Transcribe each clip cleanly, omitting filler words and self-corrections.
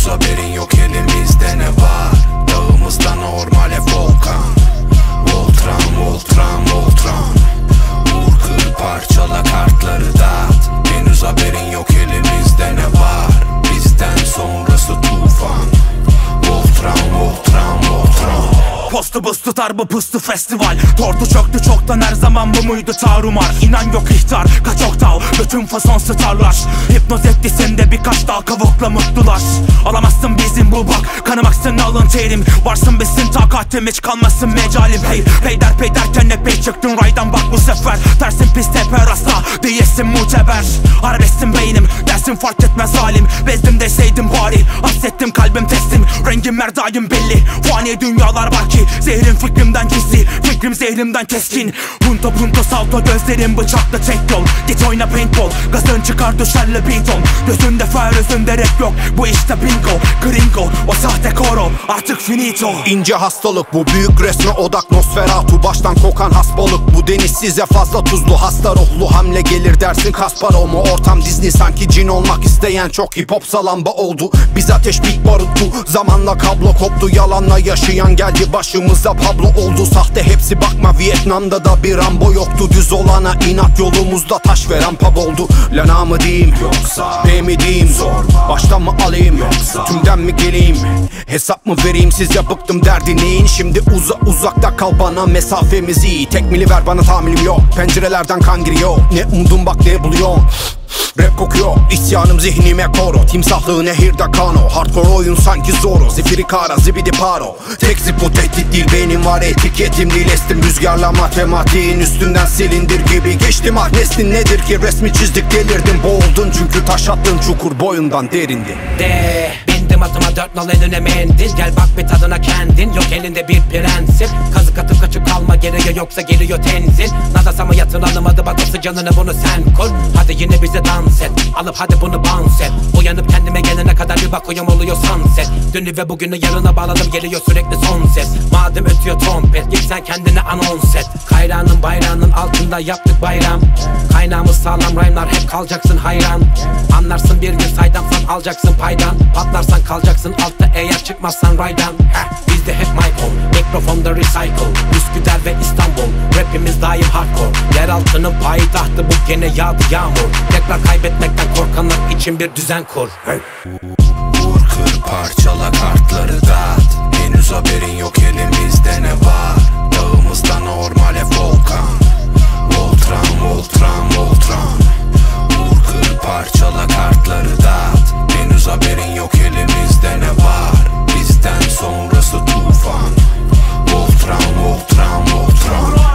Henüz haberin yok elimizde ne var. Dağımızda normal volkan. Voltran, Voltran, Voltran. Vur kır parçala kartları dağıt. Henüz haberin yok elimizde ne var. Bizden sonrası tufan. Voltran, Voltran, Voltran. Postu buz tutar bu pıstı festival. Tortu çöktü çoktan, her zaman bu muydu tarumar. İnan yok ihtar, kaç oktav, bütün fason starlar. Hipnoz etti sende birkaç dal kavukla mutlular. Alamazsın bizim bu bak, kanımaksın alın terim. Varsın besin takatim, hiç kalmasın mecalim. Hey peyder derken epey çıktın raydan bak bu sefer. Tersin pis teper asla değilsin muteber. Arabesin beynim dersin fark etmez halim. Bezdim deseydim bari, hassettim kalbim teslim. Rengim her daim belli, fani dünyalar var ki. Zehrim fikrimden gizli, fikrim zehrimden keskin. Punto punto salto, gözlerim bıçakla tek yol. Git oyna paintball, gazın çıkar düşerle beton. Gözünde fer özünde rap yok, bu işte bingo. Gringo, o sahte koro, artık finito. İnce hastalık bu, büyük resme odak Nosferatu. Baştan kokan hasbalık bu, deniz size fazla tuzlu. Hasta ruhlu hamle gelir dersin Kasparov mu? Ortam Disney sanki cin olmak isteyen çok hip hop salamba oldu. Biz ateş big barut bu, zamanla kablo koptu. Yalanla yaşayan geldi başımıza Pablo oldu. Sahte hepsi bakma, Vietnam'da da bir Rambo yoktu. Düz olana inat, yolumuzda taş veren pub oldu. Lana mı diyeyim yoksa B mi diyeyim, baştan mı alayım yoksa tümden mi geleyim, hesap mı vereyim size, bıktım derdinin. Şimdi uzakta kal, bana mesafemiz iyi. Tekmili ver bana, tahammülüm yok. Pencerelerden kan giriyor, ne umdum bak ne buluyor. Rap kokuyor, isyanım zihnime koro. Timsahlı nehirde kano, hardcore oyun sanki Zoro. Zifiri kara zibidi paro. Tek zip bu tehdit değil, benim var etiketim değil. Estim rüzgarla matematiğin üstünden silindir gibi. Geçtim ah neslin nedir ki, resmi çizdik delirdim. Boğuldun çünkü taş attın çukur boyundan derindi. Bindim atıma 4 nal eline mendil. Gel bak bir tadına kendin, yok elinde bir prensip. Kazık atıp kaçıp kalma geriye, yoksa geliyor tenzil. Nadasama yatıralım hadi bak o canını, bunu sen kur. Hadi yine bize dans et, alıp hadi bunu bounce et. Uyanıp kendime gelene kadar bir bakıyorum oluyor sunset. Dünü ve bugünü yarına bağladım, geliyor sürekli son ses. Madem ötüyor trompet, git sen kendine anons et. Kayrağının bayrağının altında yaptık bayram. Kaynağımız sağlam rhyme'lar, hep kalacaksın hayran. Anlarsın bir gün saydamsan alacaksın paydan. Patlarsan kalacaksın altta eğer çıkmazsan raydan. Bizde hep mic on, mikrofonda recycle. Üsküdar ve İstanbul, rapimiz daim hardcore. Yeraltının payitahtı bu, gene yağdı yağmur. Tekrar kaybetmekten korkanlar için bir düzen kur. Vur kır parçala kartları dağıt. Henüz haberin yok elimizde ne var. Dağımızda normal volkan. Voltran, Voltran, Voltran. Vur kır parçala kartları dağıt. Henüz haberin yok elimizde ne var. Bizden sonrası tufan. Voltran, Voltran, Voltran.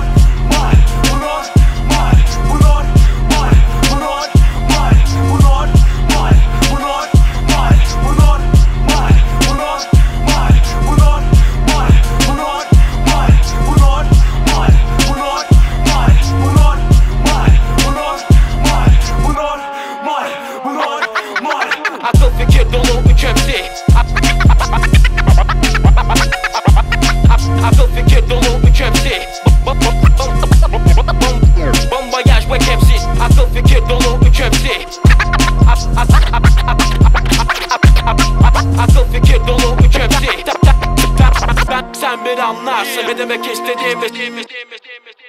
Akıl fikir dolu üç hepsi. Akıl fikir dolu üç hepsi. Bombayaj ve hepsi. Akıl fikir dolu üç hepsi. Akıl fikir dolu üç hepsi. Sen bir anlarsın ne demek istediğimi.